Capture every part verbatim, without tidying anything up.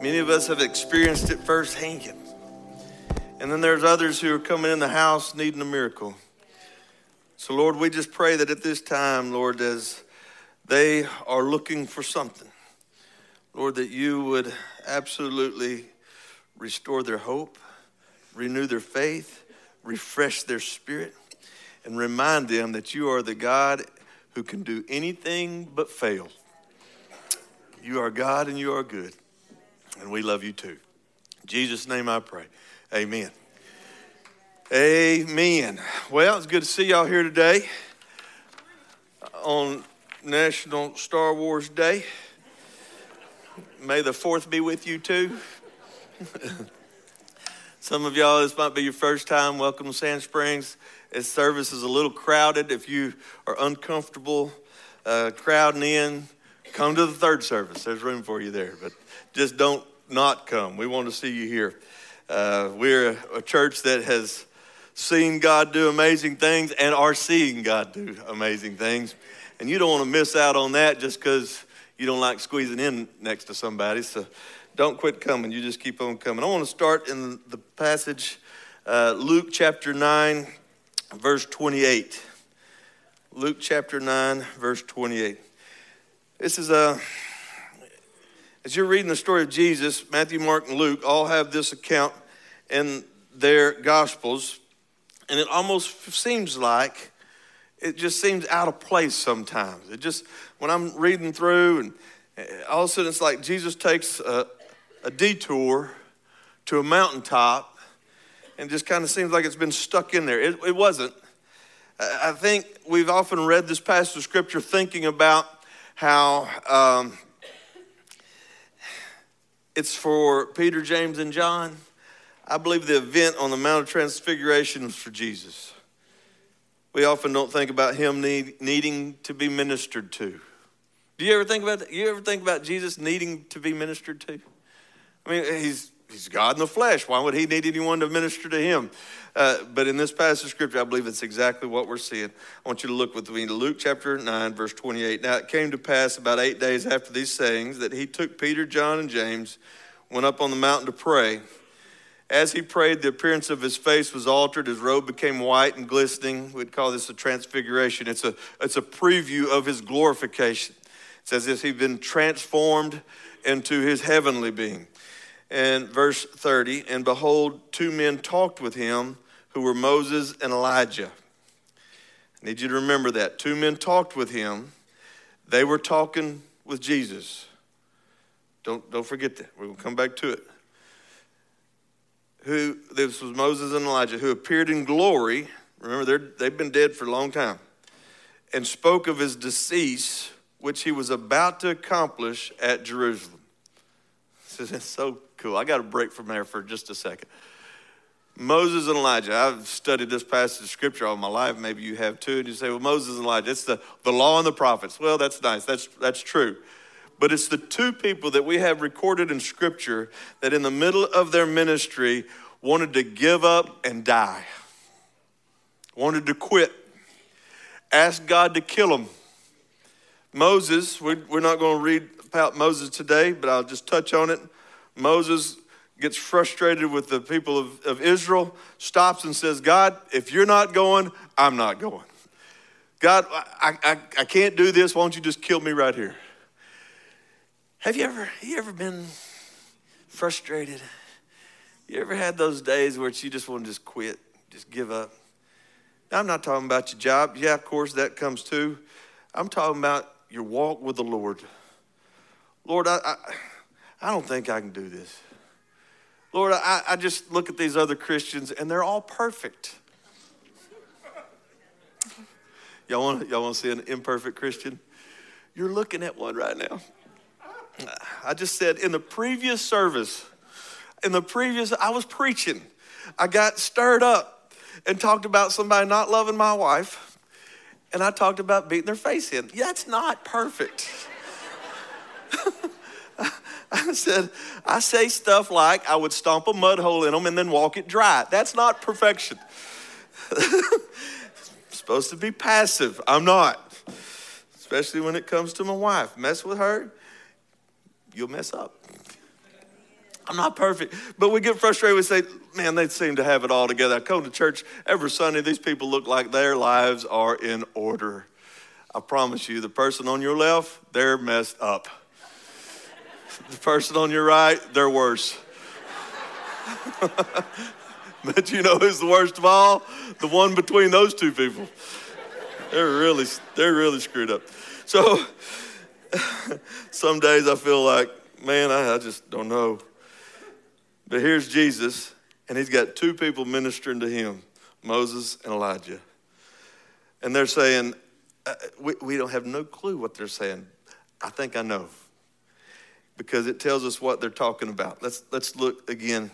Many of us have experienced it firsthand. And then there's others who are coming in the house needing a miracle. So, Lord, we just pray that at this time, Lord, as they are looking for something, Lord, that you would absolutely restore their hope, renew their faith, refresh their spirit, and remind them that you are the God who can do anything but fail. You are God and you are good, and we love you too. In Jesus' name I pray. Amen. Amen. Well, it's good to see y'all here today on National Star Wars Day. May the fourth be with you too. Some of y'all, this might be your first time. Welcome to Sand Springs. This service is a little crowded. If you are uncomfortable uh, crowding in, come to the third service. There's room for you there, but just don't not come. We want to see you here. Uh, we're a, a church that has seen God do amazing things and are seeing God do amazing things. And you don't want to miss out on that just because you don't like squeezing in next to somebody. So don't quit coming. You just keep on coming. I want to start in the passage, uh, Luke chapter nine, verse twenty-eight. Luke chapter nine, verse twenty-eight. This is a, as you're reading the story of Jesus, Matthew, Mark, and Luke all have this account in their Gospels. And it almost seems like, it just seems out of place sometimes. It just, when I'm reading through, and all of a sudden it's like Jesus takes a, a detour to a mountaintop, and it just kind of seems like it's been stuck in there. It, it wasn't. I think we've often read this passage of Scripture thinking about how um, it's for Peter, James, and John. I believe the event on the Mount of Transfiguration was for Jesus. We often don't think about him need, needing to be ministered to. Do you ever think about that? You ever think about Jesus needing to be ministered to? I mean, he's he's God in the flesh. Why would he need anyone to minister to him? Uh, but in this passage of Scripture, I believe it's exactly what we're seeing. I want you to look with me to Luke chapter nine, verse twenty-eight. Now it came to pass about eight days after these sayings that he took Peter, John, and James, went up on the mountain to pray. As he prayed, the appearance of his face was altered. His robe became white and glistening. We'd call this a transfiguration. It's a, it's a preview of his glorification. It's as if he'd been transformed into his heavenly being. And verse thirty, and behold, two men talked with him who were Moses and Elijah. I need you to remember that. Two men talked with him. They were talking with Jesus. Don't, don't forget that. We're going to come back to it. Who, this was Moses and Elijah, who appeared in glory. Remember, they're, they've been dead for a long time. And spoke of his decease, which he was about to accomplish at Jerusalem. This is so cool. I got to break from there for just a second. Moses and Elijah. I've studied this passage of Scripture all my life. Maybe you have too. And you say, well, Moses and Elijah, it's the, the law and the prophets. Well, that's nice. That's, that's true. But it's the two people that we have recorded in Scripture that in the middle of their ministry wanted to give up and die. Wanted to quit. Asked God to kill them. Moses, we're not going to read about Moses today, but I'll just touch on it. Moses gets frustrated with the people of, of Israel, stops and says, God, if you're not going, I'm not going. God, I, I, I can't do this. Why don't you just kill me right here? Have you ever, you ever been frustrated? You ever had those days where you just want to just quit, just give up? Now, I'm not talking about your job. Yeah, of course, that comes too. I'm talking about your walk with the Lord. Lord, I, I, I don't think I can do this. Lord, I, I just look at these other Christians and they're all perfect. Y'all want, y'all want to see an imperfect Christian? You're looking at one right now. I just said in the previous service, in the previous, I was preaching. I got stirred up and talked about somebody not loving my wife. And I talked about beating their face in. Yeah, that's not perfect. I said, I say stuff like I would stomp a mud hole in them and then walk it dry. That's not perfection. Supposed to be passive. I'm not. Especially when it comes to my wife. Mess with her, you'll mess up. I'm not perfect. But we get frustrated. We say, man, they seem to have it all together. I come to church every Sunday. These people look like their lives are in order. I promise you, the person on your left, they're messed up. The person on your right, they're worse. But you know who's the worst of all? The one between those two people. They're really, they're really screwed up. So some days I feel like, man, I, I just don't know. But here's Jesus, and he's got two people ministering to him, Moses and Elijah. And they're saying, uh, we, we don't have no clue what they're saying. I think I know, because it tells us what they're talking about. Let's, let's look again.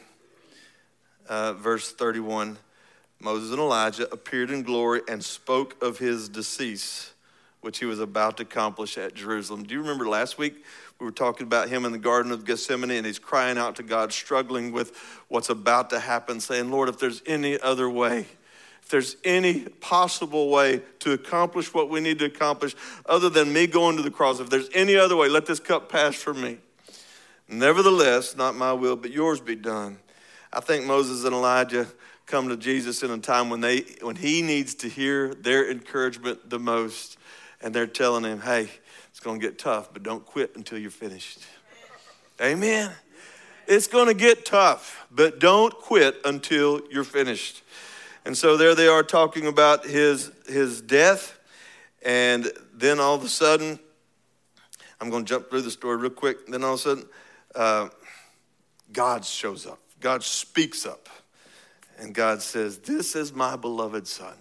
Uh, verse thirty-one, Moses and Elijah appeared in glory and spoke of his decease, which he was about to accomplish at Jerusalem. Do you remember last week we were talking about him in the Garden of Gethsemane, and he's crying out to God, struggling with what's about to happen, saying, Lord, if there's any other way, if there's any possible way to accomplish what we need to accomplish other than me going to the cross, if there's any other way, let this cup pass from me. Nevertheless, not my will, but yours be done. I think Moses and Elijah come to Jesus in a time when they, when he needs to hear their encouragement the most. And they're telling him, hey, it's going to get tough, but don't quit until you're finished. Amen. It's going to get tough, but don't quit until you're finished. And so there they are talking about his, his death. And then all of a sudden, I'm going to jump through the story real quick. Then all of a sudden, uh, God shows up. God speaks up, and God says, this is my beloved son.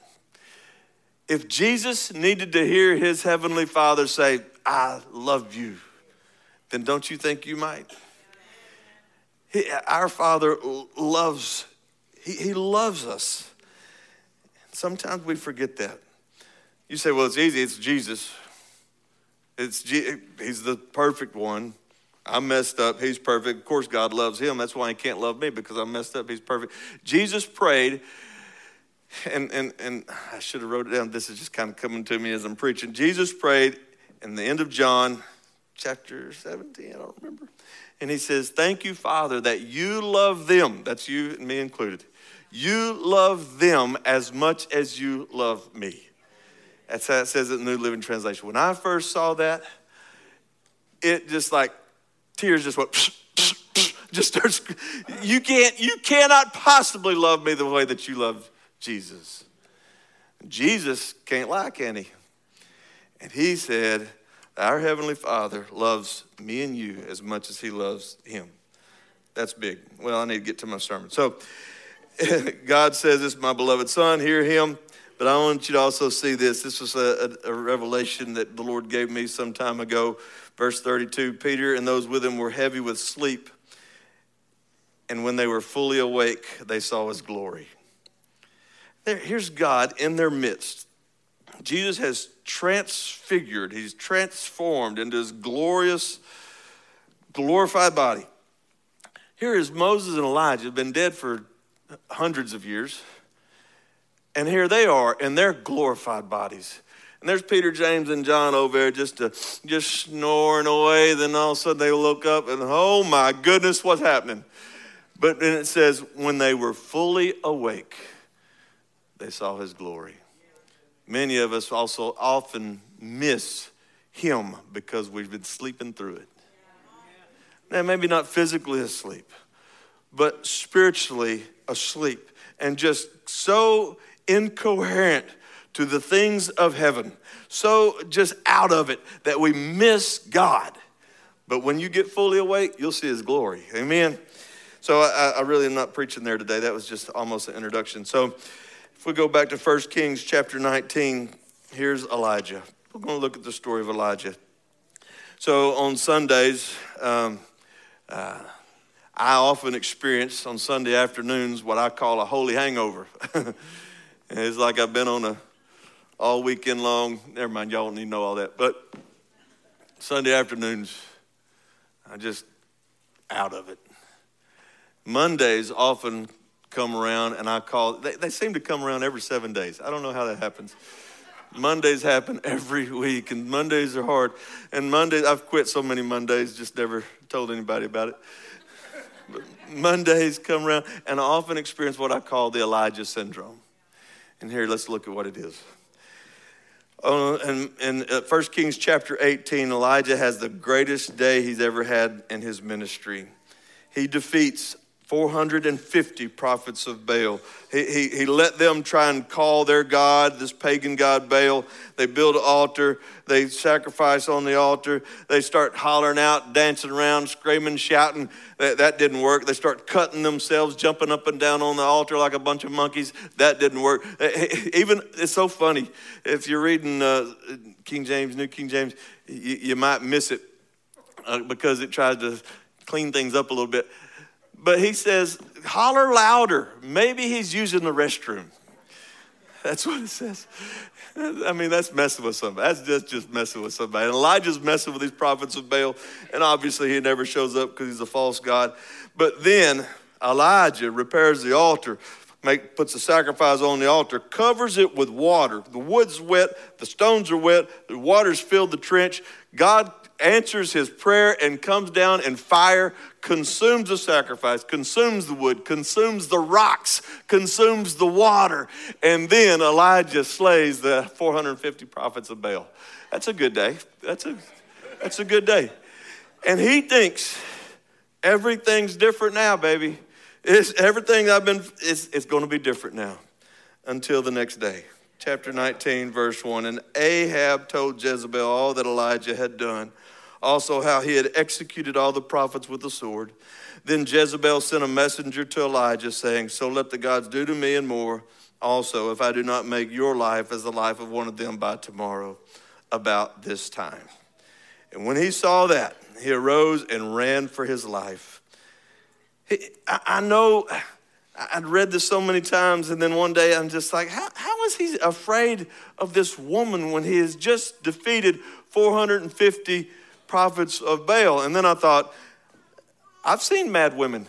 If Jesus needed to hear his heavenly Father say, I love you, then don't you think you might? He, our Father loves, he, he loves us. Sometimes we forget that. You say, well, it's easy, it's Jesus. It's He's the perfect one. I'm messed up. He's perfect. Of course, God loves him. That's why he can't love me, because I'm messed up. He's perfect. Jesus prayed, and, and, and I should have wrote it down. This is just kind of coming to me as I'm preaching. Jesus prayed in the end of John, chapter seventeen, I don't remember. And he says, thank you, Father, that you love them. That's you and me included. You love them as much as you love me. That's how it says it in the New Living Translation. When I first saw that, it just like, tears just went, psh, psh, psh, just starts. You can't, you cannot possibly love me the way that you love Jesus. Jesus can't lie, can he? And he said, our Heavenly Father loves me and you as much as he loves him. That's big. Well, I need to get to my sermon. So God says, this is my beloved son, hear him. But I want you to also see this. This was a, a, a revelation that the Lord gave me some time ago. Verse thirty-two, Peter and those with him were heavy with sleep. And when they were fully awake, they saw his glory. There, here's God in their midst. Jesus has transfigured. He's transformed into his glorious, glorified body. Here is Moses and Elijah, been dead for hundreds of years. And here they are in their glorified bodies. And there's Peter, James, and John over there just to, just snoring away. Then all of a sudden they look up and, oh my goodness, what's happening? But then it says, when they were fully awake, they saw his glory. Many of us also often miss him because we've been sleeping through it. Now, maybe not physically asleep, but spiritually asleep. And just so incoherent to the things of heaven, so just out of it that we miss God. But when you get fully awake, you'll see his glory. Amen. So I, I really am not preaching there today. That was just almost an introduction. So if we go back to First Kings chapter nineteen, here's Elijah. We're going to look at the story of Elijah. So on Sundays, um, uh, I often experience on Sunday afternoons what I call a holy hangover. And it's like I've been on a all weekend long, never mind, y'all don't need to know all that. But Sunday afternoons, I'm just out of it. Mondays often come around and I call, they, they seem to come around every seven days. I don't know how that happens. Mondays happen every week and Mondays are hard. And Mondays, I've quit so many Mondays, just never told anybody about it. Mondays come around, and I often experience what I call the Elijah syndrome. And here, let's look at what it is. Oh, and in First Kings chapter eighteen, Elijah has the greatest day he's ever had in his ministry. He defeats four hundred fifty prophets of Baal. He, he, he let them try and call their god, this pagan god Baal. They build an altar. They sacrifice on the altar. They start hollering out, dancing around, screaming, shouting. That, that didn't work. They start cutting themselves, jumping up and down on the altar like a bunch of monkeys. That didn't work. Even, it's so funny. If you're reading uh, King James, New King James, you, you might miss it uh, because it tries to clean things up a little bit. But he says, holler louder. Maybe he's using the restroom. That's what it says. I mean, that's messing with somebody. That's just, just messing with somebody. And Elijah's messing with these prophets of Baal. And obviously he never shows up because he's a false god. But then Elijah repairs the altar, make, puts the sacrifice on the altar, covers it with water. The wood's wet. The stones are wet. The water's filled the trench. God answers his prayer and comes down, and fire consumes the sacrifice, consumes the wood, consumes the rocks, consumes the water. And then Elijah slays the four hundred fifty prophets of Baal. That's a good day. That's a, that's a good day. And he thinks everything's different now, baby. It's, everything I've been, it's, it's going to be different now until the next day. Chapter nineteen, verse one. And Ahab told Jezebel all that Elijah had done, also how he had executed all the prophets with the sword. Then Jezebel sent a messenger to Elijah, saying, so let the gods do to me and more also, if I do not make your life as the life of one of them by tomorrow about this time. And when he saw that, he arose and ran for his life. He, I, I know... I'd read this so many times, and then one day I'm just like, how, how is he afraid of this woman when he has just defeated four hundred fifty prophets of Baal? And then I thought, I've seen mad women.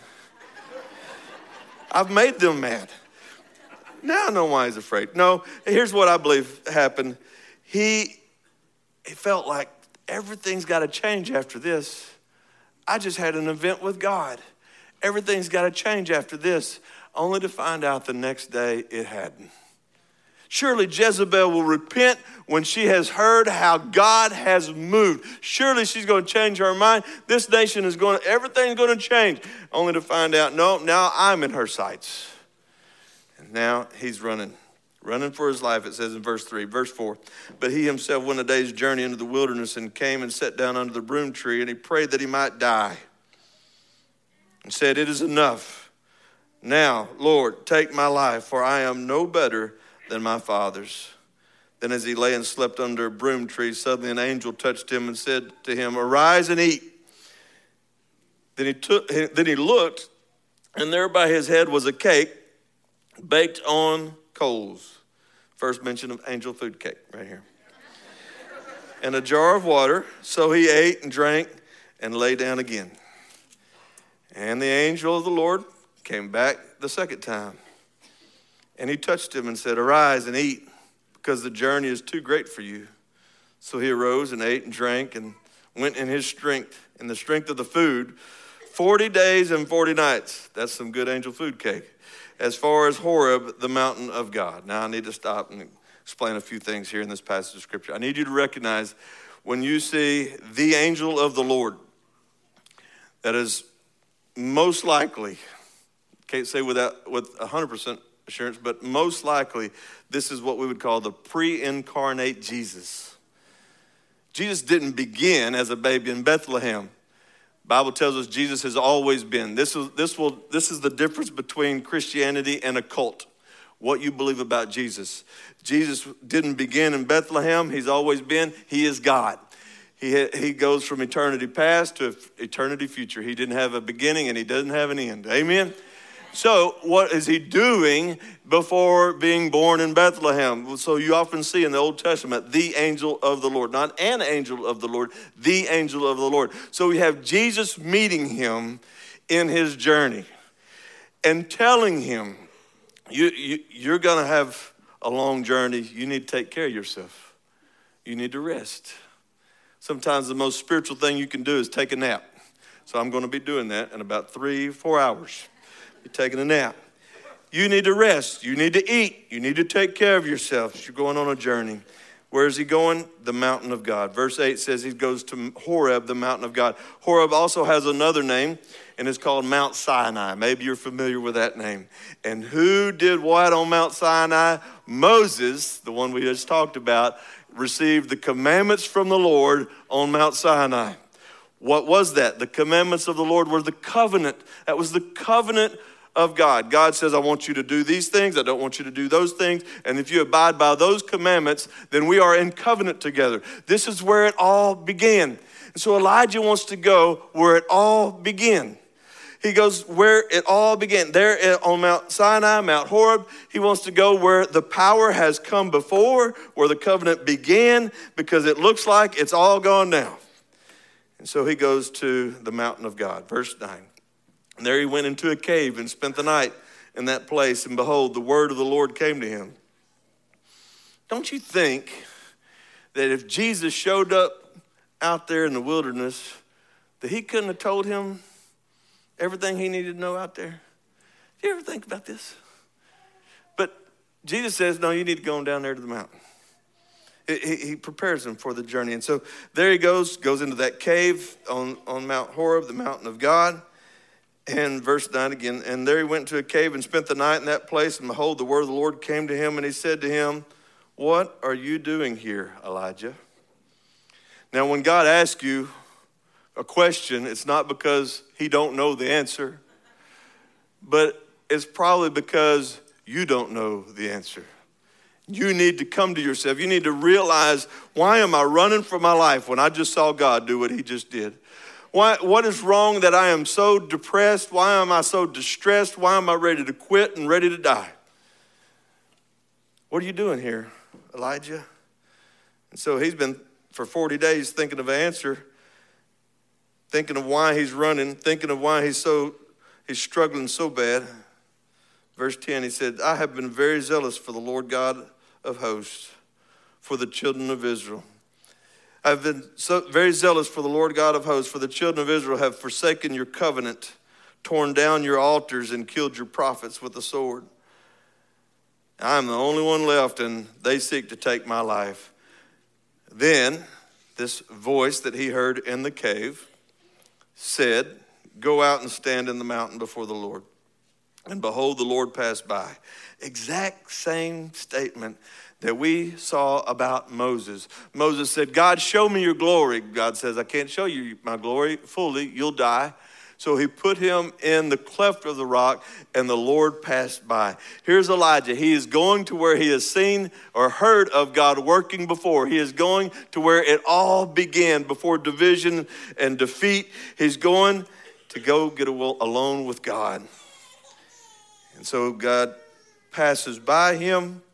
I've made them mad. Now I know why he's afraid. No, here's what I believe happened. He, he felt like everything's got to change after this. I just had an event with God. Everything's got to change after this, only to find out the next day it hadn't. Surely Jezebel will repent when she has heard how God has moved. Surely she's going to change her mind. This nation is going to, everything's going to change, only to find out, no, now I'm in her sights. And now he's running, running for his life, it says in verse three. Verse four, but he himself went a day's journey into the wilderness and came and sat down under the broom tree, and he prayed that he might die. And said, it is enough. Now, Lord, take my life, for I am no better than my fathers. Then as he lay and slept under a broom tree, suddenly an angel touched him and said to him, arise and eat. Then he took, then he looked, and there by his head was a cake baked on coals. First mention of angel food cake right here. And a jar of water. So he ate and drank and lay down again. And the angel of the Lord came back the second time. And he touched him and said, arise and eat, because the journey is too great for you. So he arose and ate and drank and went in his strength, in the strength of the food, forty days and forty nights. That's some good angel food cake. As far as Horeb, the mountain of God. Now I need to stop and explain a few things here in this passage of scripture. I need you to recognize when you see the angel of the Lord, that is most likely, can't say without with one hundred percent assurance, but most likely this is what we would call the pre-incarnate Jesus. Jesus didn't begin as a baby in Bethlehem. The Bible tells us Jesus has always been. This is, this will, this is the difference between Christianity and a cult, what you believe about Jesus. Jesus didn't begin in Bethlehem. He's always been. He is God. He, he goes from eternity past to eternity future. He didn't have a beginning and he doesn't have an end. Amen? So what is he doing before being born in Bethlehem? So you often see in the Old Testament, the angel of the Lord. Not an angel of the Lord, the angel of the Lord. So we have Jesus meeting him in his journey and telling him, you, you, you're going to have a long journey. You need to take care of yourself. You need to rest. Sometimes the most spiritual thing you can do is take a nap. So I'm going to be doing that in about three, four hours. Be taking a nap. You need to rest. You need to eat. You need to take care of yourself. You're going on a journey. Where is he going? The mountain of God. Verse eight says he goes to Horeb, the mountain of God. Horeb also has another name, and it's called Mount Sinai. Maybe you're familiar with that name. And who did what on Mount Sinai? Moses, the one we just talked about, received the commandments from the Lord on Mount Sinai. What was that? The commandments of the Lord were the covenant. That was the covenant of God. God says, I want you to do these things. I don't want you to do those things. And if you abide by those commandments, then we are in covenant together. This is where it all began. And so Elijah wants to go where it all began. He goes where it all began. There on Mount Sinai, Mount Horeb, he wants to go where the power has come before, where the covenant began, because it looks like it's all gone now. And so he goes to the mountain of God. Verse nine. And there he went into a cave and spent the night in that place. And behold, the word of the Lord came to him. Don't you think that if Jesus showed up out there in the wilderness, that he couldn't have told him everything he needed to know out there? Do you ever think about this? But Jesus says, no, you need to go on down there to the mountain. He, he prepares him for the journey. And so there he goes, goes into that cave on, on Mount Horeb, the mountain of God. And verse nine again, and there he went to a cave and spent the night in that place. And behold, the word of the Lord came to him, and he said to him, what are you doing here, Elijah? Now, when God asks you a question, it's not because he don't know the answer, but it's probably because you don't know the answer. You need to come to yourself. You need to realize, why am I running for my life when I just saw God do what he just did? Why, what is wrong that I am so depressed? Why am I so distressed? Why am I ready to quit and ready to die? What are you doing here, Elijah? And so he's been for forty days thinking of an answer, thinking of why he's running, thinking of why he's so he's struggling so bad. Verse ten, he said, I have been very zealous for the Lord God of hosts, for the children of Israel. I've been so very zealous for the Lord God of hosts, for the children of Israel have forsaken your covenant, torn down your altars, and killed your prophets with the sword. I'm the only one left, and they seek to take my life. Then this voice that he heard in the cave said, go out and stand in the mountain before the Lord. And behold, the Lord passed by. Exact same statement that we saw about Moses. Moses said, God, show me your glory. God says, I can't show you my glory fully. You'll die. So he put him in the cleft of the rock, and the Lord passed by. Here's Elijah. He is going to where he has seen or heard of God working before. He is going to where it all began, before division and defeat. He's going to go get alone with God. And so God passes by him.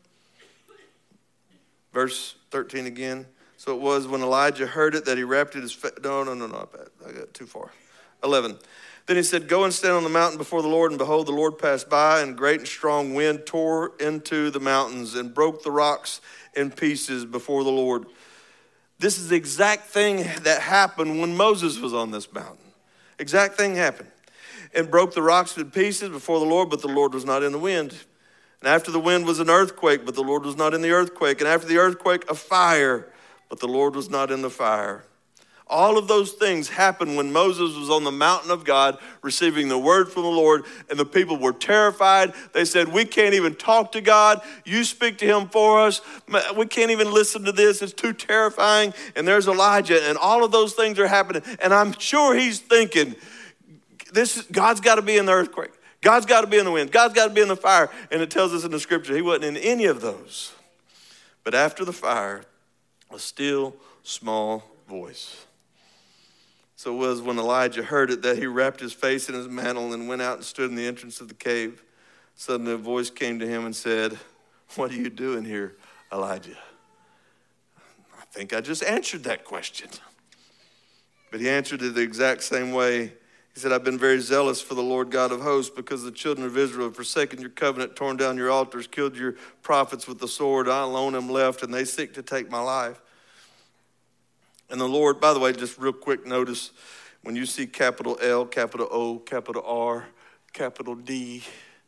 Verse thirteen again. So it was when Elijah heard it that he wrapped it his face. No, no, no, no. I got too far. eleven. Then he said, go and stand on the mountain before the Lord. And behold, the Lord passed by, and great and strong wind tore into the mountains and broke the rocks in pieces before the Lord. This is the exact thing that happened when Moses was on this mountain. Exact thing happened. And broke the rocks in pieces before the Lord, but the Lord was not in the wind. And after the wind was an earthquake, but the Lord was not in the earthquake. And after the earthquake, a fire, but the Lord was not in the fire. All of those things happened when Moses was on the mountain of God receiving the word from the Lord, and the people were terrified. They said, we can't even talk to God. You speak to him for us. We can't even listen to this. It's too terrifying. And there's Elijah, and all of those things are happening. And I'm sure he's thinking, this God's got to be in the earthquake. God's got to be in the wind. God's got to be in the fire. And it tells us in the scripture he wasn't in any of those. But after the fire, a still small voice. So it was when Elijah heard it that he wrapped his face in his mantle and went out and stood in the entrance of the cave. Suddenly a voice came to him and said, what are you doing here, Elijah? I think I just answered that question. But he answered it the exact same way. He said, I've been very zealous for the Lord God of hosts, because the children of Israel have forsaken your covenant, torn down your altars, killed your prophets with the sword. I alone am left, and they seek to take my life. And the Lord, by the way, just real quick notice, When you see capital L, capital O, capital R, capital D,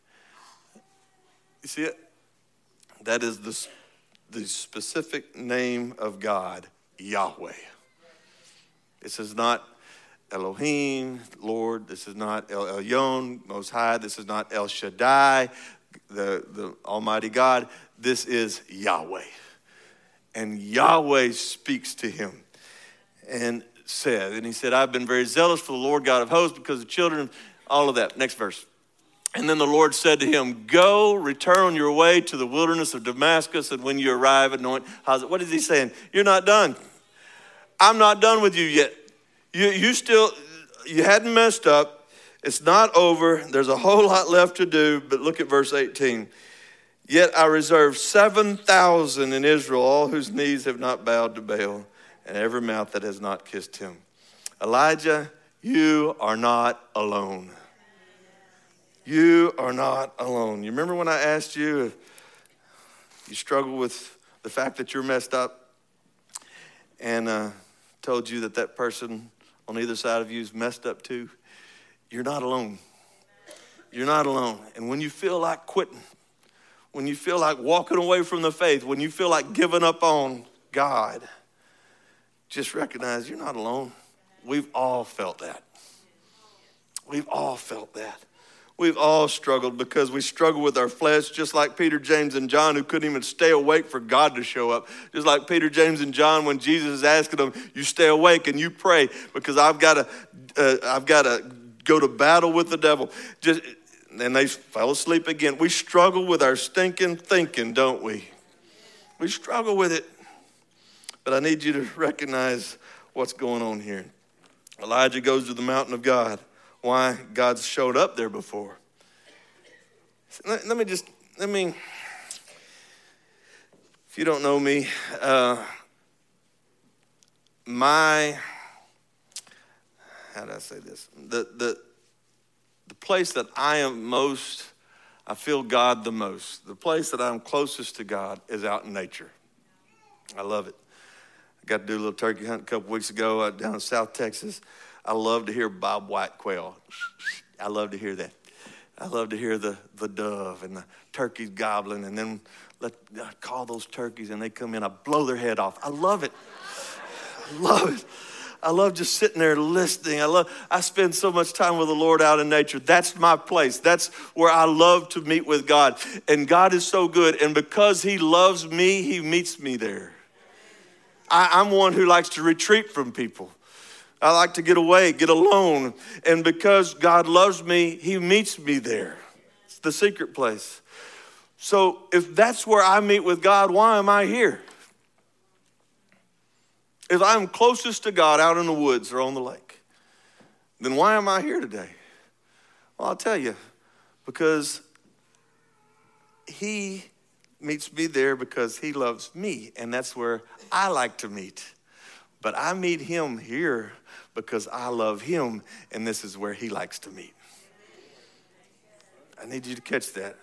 you see it? That is the, the specific name of God, Yahweh. This is not Elohim, Lord. This is not El Elyon, Most High. This is not El Shaddai, the, the Almighty God. This is Yahweh. And Yahweh speaks to him and said, and he said, I've been very zealous for the Lord God of hosts because the children, all of that. Next verse. And then the Lord said to him, go, return on your way to the wilderness of Damascus, and when you arrive, anoint. How's it? What is he saying? You're not done. I'm not done with you yet. You, you still, you hadn't messed up. It's not over. There's a whole lot left to do, but look at verse eighteen. Yet I reserve seven thousand in Israel, all whose knees have not bowed to Baal, and every mouth that has not kissed him. Elijah, you are not alone. You are not alone. You remember when I asked you if you struggle with the fact that you're messed up, and uh, told you that that person on either side of you is messed up too? You're not alone. You're not alone. And when you feel like quitting, when you feel like walking away from the faith, when you feel like giving up on God, just recognize you're not alone. We've all felt that. We've all felt that. We've all struggled because we struggle with our flesh, just like Peter, James, and John, who couldn't even stay awake for God to show up. Just like Peter, James, and John, when Jesus is asking them, you stay awake and you pray because I've got to, uh, I've got to go to battle with the devil. Just, and they fell asleep again. We struggle with our stinking thinking, don't we? We struggle with it. But I need you to recognize what's going on here. Elijah goes to the mountain of God. Why? God's showed up there before. Let, let me just, let me, if you don't know me, uh, my, how do I say this? The, the, the place that I am most, I feel God the most, the place that I'm closest to God is out in nature. I love it. I got to do a little turkey hunt a couple weeks ago uh, down in South Texas. I love to hear Bob White quail. I love to hear that. I love to hear the, the dove and the turkeys gobbling, and then let I call those turkeys and they come in. I blow their head off. I love it. I love it. I love just sitting there listening. I love. I spend so much time with the Lord out in nature. That's my place. That's where I love to meet with God. And God is so good. And because he loves me, he meets me there. I, I'm one who likes to retreat from people. I like to get away, get alone. And because God loves me, he meets me there. It's the secret place. So if that's where I meet with God, why am I here? If I'm closest to God out in the woods or on the lake, then why am I here today? Well, I'll tell you, because he meets me there because he loves me, and that's where I like to meet. But I meet him here because I love him, and this is where he likes to meet. I need you to catch that.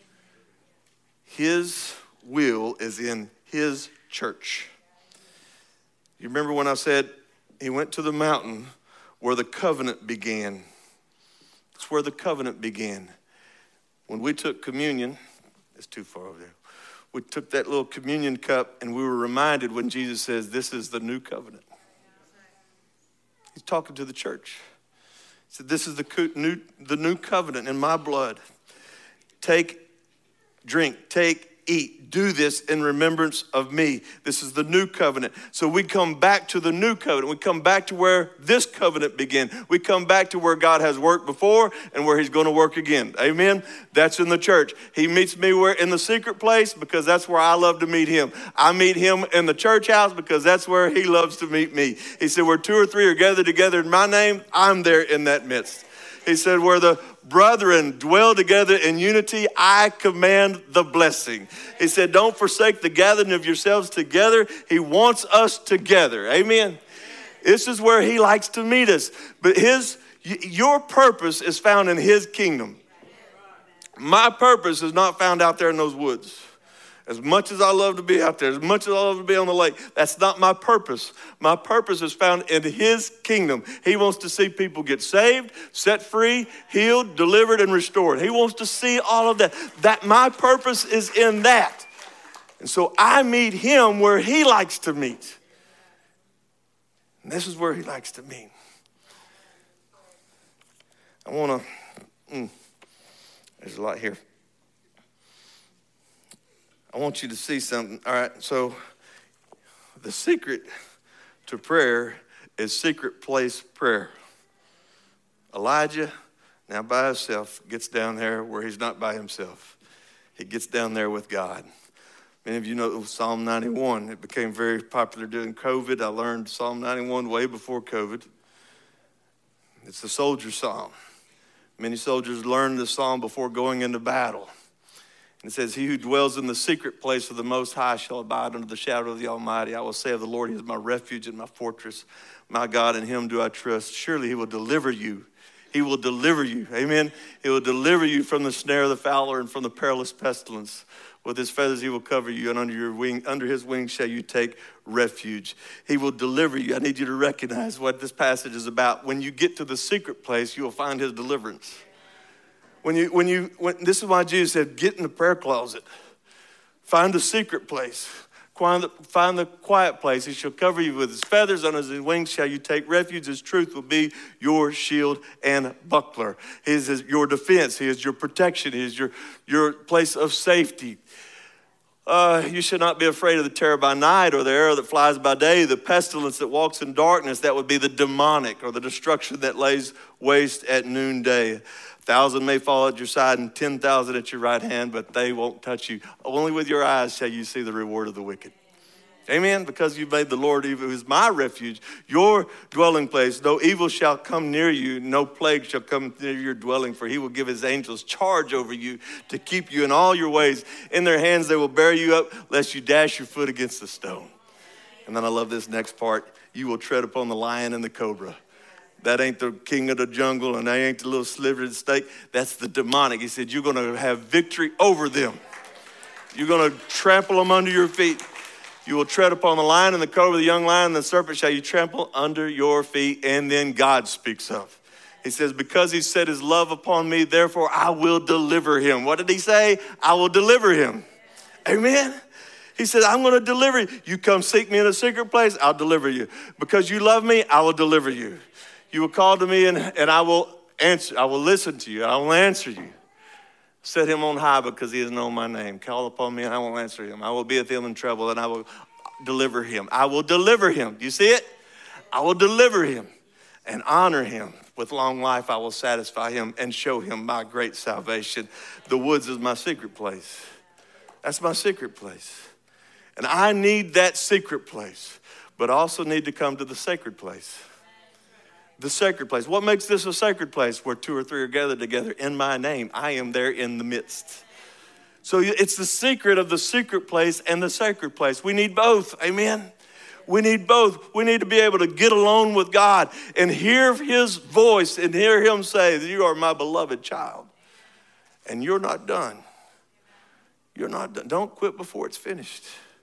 His will is in his church. You remember when I said he went to the mountain where the covenant began? It's where the covenant began. When we took communion, it's too far over there. We took that little communion cup and we were reminded when Jesus says, this is the new covenant. He's talking to the church. He said, this is the new, the new covenant in my blood. Take, drink, take, eat. Do this in remembrance of me. This is the new covenant. So we come back to the new covenant. We come back to where this covenant began. We come back to where God has worked before and where he's going to work again. Amen? That's in the church. He meets me where in the secret place because that's where I love to meet him. I meet him in the church house because that's where he loves to meet me. He said, where two or three are gathered together in my name, I'm there in that midst. He said, where the brethren dwell together in unity, I command the blessing. He said, don't forsake the gathering of yourselves together. He wants us together. Amen. This is where he likes to meet us. But his, your purpose is found in his kingdom. My purpose is not found out there in those woods. As much as I love to be out there, as much as I love to be on the lake, that's not my purpose. My purpose is found in his kingdom. He wants to see people get saved, set free, healed, delivered, and restored. He wants to see all of that. That my purpose is in that. And so I meet him where he likes to meet. And this is where he likes to meet. I want to, mm, there's a lot here. I want you to see something. All right, so the secret to prayer is secret place prayer. Elijah, now by himself, gets down there where he's not by himself. He gets down there with God. Many of you know Psalm ninety-one. It became very popular during COVID. I learned Psalm ninety-one way before COVID. It's the soldier psalm. Many soldiers learned this psalm before going into battle. And it says, he who dwells in the secret place of the Most High shall abide under the shadow of the Almighty. I will say of the Lord, he is my refuge and my fortress. My God, in him do I trust. Surely he will deliver you. He will deliver you. Amen. He will deliver you from the snare of the fowler and from the perilous pestilence. With his feathers he will cover you, and under your wing, under his wings shall you take refuge. He will deliver you. I need you to recognize what this passage is about. When you get to the secret place, you will find his deliverance. When you, when you, when, this is why Jesus said, get in the prayer closet. Find the secret place. Find the, find the quiet place. He shall cover you with his feathers. Under his wings shall you take refuge. His truth will be your shield and buckler. He is your defense. He is your protection. He is your, your place of safety. Uh, you should not be afraid of the terror by night or the arrow that flies by day, the pestilence that walks in darkness. That would be the demonic, or the destruction that lays waste at noonday. Thousand may fall at your side and ten thousand at your right hand, but they won't touch you. Only with your eyes shall you see the reward of the wicked. Amen? Because you've made the Lord, who is my refuge, your dwelling place. No evil shall come near you, no plague shall come near your dwelling, for he will give his angels charge over you to keep you in all your ways. In their hands they will bear you up, lest you dash your foot against the stone. And then I love this next part. You will tread upon the lion and the cobra. That ain't the king of the jungle, and that ain't the little slivered steak. That's the demonic. He said, you're going to have victory over them. You're going to trample them under your feet. You will tread upon the lion and the cobra, the young lion and the serpent shall you trample under your feet. And then God speaks of. He says, because he set his love upon me, therefore I will deliver him. What did he say? I will deliver him. Amen. He said, I'm going to deliver you. You come seek me in a secret place, I'll deliver you. Because you love me, I will deliver you. You will call to me and, and I will answer. I will listen to you. I will answer you. Set him on high because he has known my name. Call upon me and I will answer him. I will be with him in trouble and I will deliver him. I will deliver him. Do you see it? I will deliver him and honor him. With long life I will satisfy him and show him my great salvation. The woods is my secret place. That's my secret place. And I need that secret place, but also need to come to the sacred place. The sacred place. What makes this a sacred place? Where two or three are gathered together in my name. I am there in the midst. So it's the secret of the secret place and the sacred place. We need both. Amen. We need both. We need to be able to get alone with God and hear his voice and hear him say that you are my beloved child. And you're not done. You're not done. Don't quit before it's finished.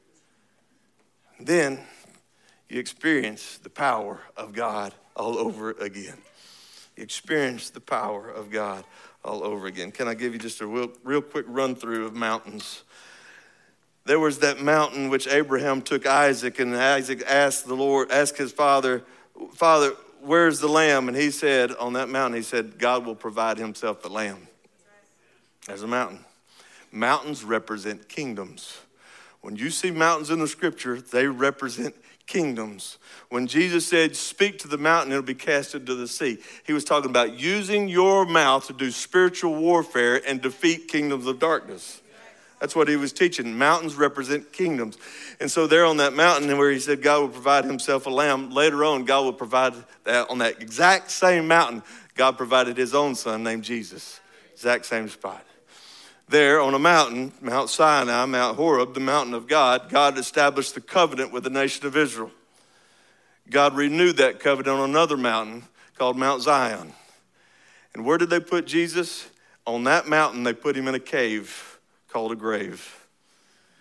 Then you experience the power of God all over again. You experience the power of God all over again. Can I give you just a real, real quick run through of mountains? There was that mountain which Abraham took Isaac, and Isaac asked the Lord, asked his father, Father, where's the lamb? And he said, on that mountain, he said, God will provide himself the lamb. There's a mountain. Mountains represent kingdoms. When you see mountains in the scripture, they represent kingdoms. When Jesus said, speak to the mountain, it'll be cast into the sea. He was talking about using your mouth to do spiritual warfare and defeat kingdoms of darkness. That's what he was teaching. Mountains represent kingdoms. And so there on that mountain where he said God will provide himself a lamb, later on God will provide that on that exact same mountain. God provided his own son named Jesus. Exact same spot. There on a mountain, Mount Sinai, Mount Horeb, the mountain of God, God established the covenant with the nation of Israel. God renewed that covenant on another mountain called Mount Zion. And where did they put Jesus? On that mountain, they put him in a cave called a grave.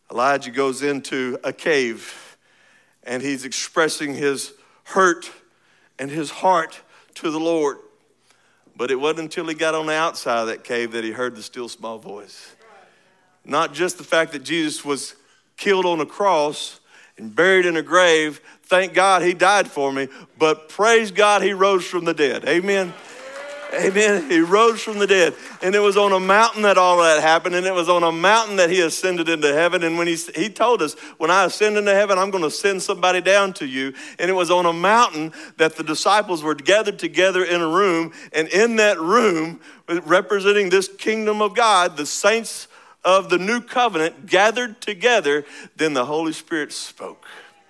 Elijah goes into a cave and he's expressing his hurt and his heart to the Lord. But it wasn't until he got on the outside of that cave that he heard the still small voice. Not just the fact that Jesus was killed on a cross and buried in a grave. Thank God he died for me, but praise God he rose from the dead. Amen. Amen. He rose from the dead. And it was on a mountain that all that happened. And it was on a mountain that he ascended into heaven. And when he, he told us, when I ascend into heaven, I'm going to send somebody down to you. And it was on a mountain that the disciples were gathered together in a room. And in that room, representing this kingdom of God, the saints of the new covenant gathered together. Then the Holy Spirit spoke.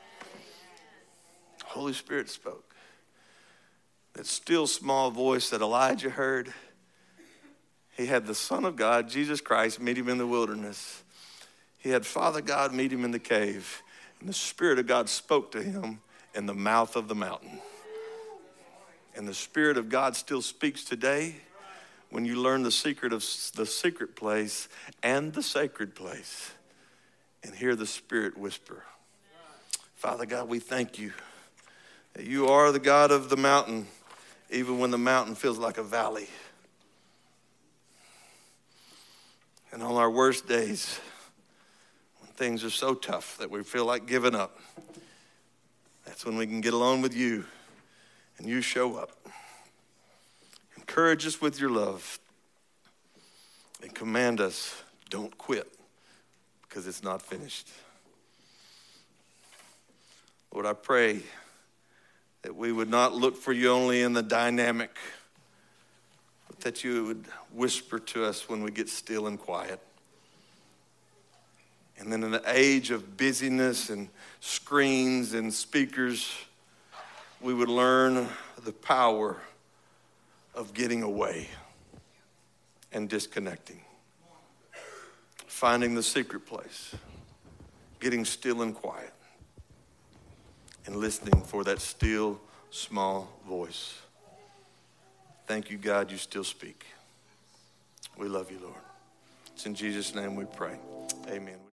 The Holy Spirit spoke. That still small voice that Elijah heard, he had the Son of God, Jesus Christ, meet him in the wilderness. He had Father God meet him in the cave. And the Spirit of God spoke to him in the mouth of the mountain. And the Spirit of God still speaks today when you learn the secret of the secret place and the sacred place and hear the Spirit whisper. Father God, we thank you that you are the God of the mountain, even when the mountain feels like a valley. And on our worst days, when things are so tough that we feel like giving up, that's when we can get along with you and you show up. Encourage us with your love and command us, don't quit because it's not finished. Lord, I pray that we would not look for you only in the dynamic, but that you would whisper to us when we get still and quiet. And then in the age of busyness and screens and speakers, we would learn the power of getting away and disconnecting. Finding the secret place, getting still and quiet, and listening for that still, small voice. Thank you, God, you still speak. We love you, Lord. It's in Jesus' name we pray. Amen.